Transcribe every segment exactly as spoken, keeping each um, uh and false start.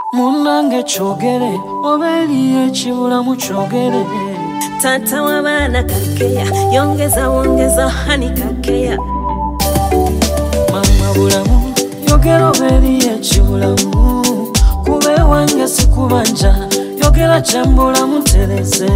Munange chogere obeliye chibula muchogere Tata wabana kakeya yongeza wongeza hani kakeya Mama bulamu yogera obeliye chibulamu kube wange sikubanja yogera chambula mutereze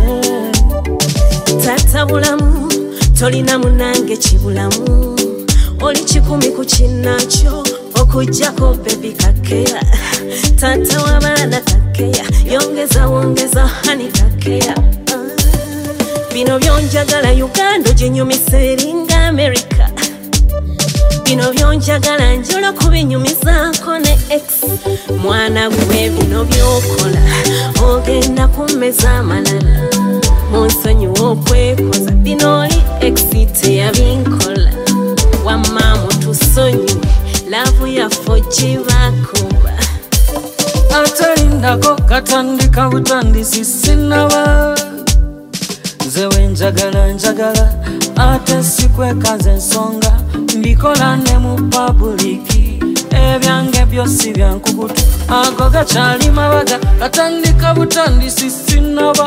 Tata bulamu tolina munange chibulamu oli kikumi kuchinacho okujjako baby kakeya Tata wabana kakeya yongeza wongeza hani kakeya Bino byonjagala Uganda jinyumisa eringa America Bino byonjagala njolo kubinyumizako ne ex Mwana gwe bino byokola ogenda kumeza amalala Munsonyi wokwekoza bino oli ex teyabinkola Wamma mutusonyi lavu yaffe gibakuba Atalindako katandika butandisi sinaba Zewe njagala njagala ate sikwekaze ensonga mbikola ne mu publiki ebyange byosi byankukutu ako gakyali mabaga katandika butandisi sinaba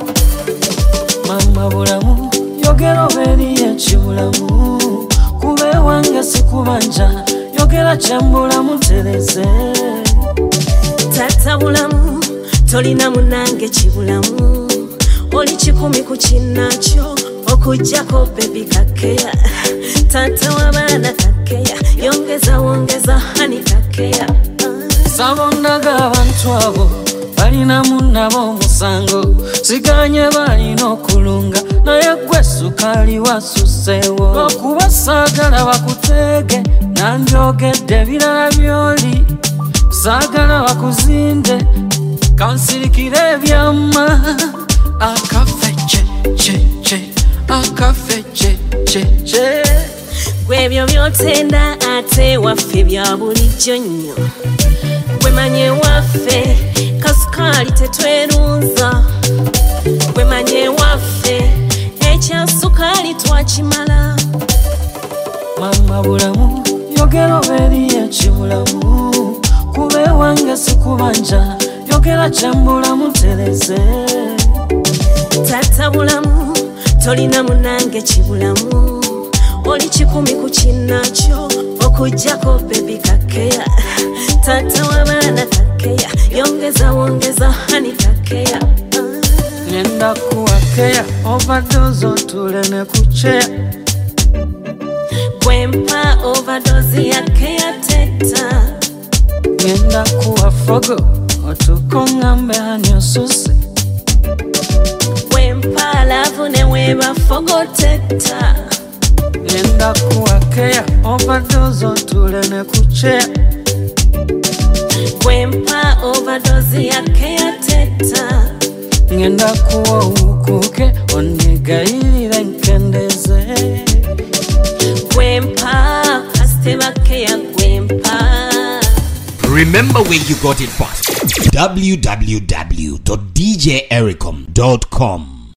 Mama bulamu yogera obeliye kibulamu kube wange sikubanja yogera kyembula mutereze Tata bulamu tolina munange kibulamu oli kikumi kuchinacho okujjako baby kakeya Tata wabana kakeya yongeza wongeza hani kakeya Sabondaga abantu abo balina munabo musango siganye balina okulunga naye gwe sukali wasusewo okuba saagala bakutege nanjogedde birala byoli saagala bakuzinde kansirikire ebyama akafe che che che akafe che che che Gwebyo byotenda ate waffe bya bulijjo nnyo Gwemanye waffe kasukali tetwerunza Gwemanye waffe ekya sukali twakimala Mama bulamu yogera obeliye kibulamu kube wange sikubanja yogera kyembula mutereze Tata bulamu tolina munange kibulamu oli kikumi kuchinacho okujjako baby kakeya Tata wabana kakeya yongeza wongeza hani kakeya Nenda kuwakeya overdose otule ne kucheya Kwempa overdose ya keya teta Nenda kuwafogo otukongambe hani osusi Kwempa lavu ne weba fogo teta Nenda kuwakeya overdose otule ne kucheya Kwempa overdose ya keya teta Nenda kuwa ukuke onigayirire nkendeze Kwempa kasteba keya kwempa Remember where you got it first. w w w dot d j ericom dot com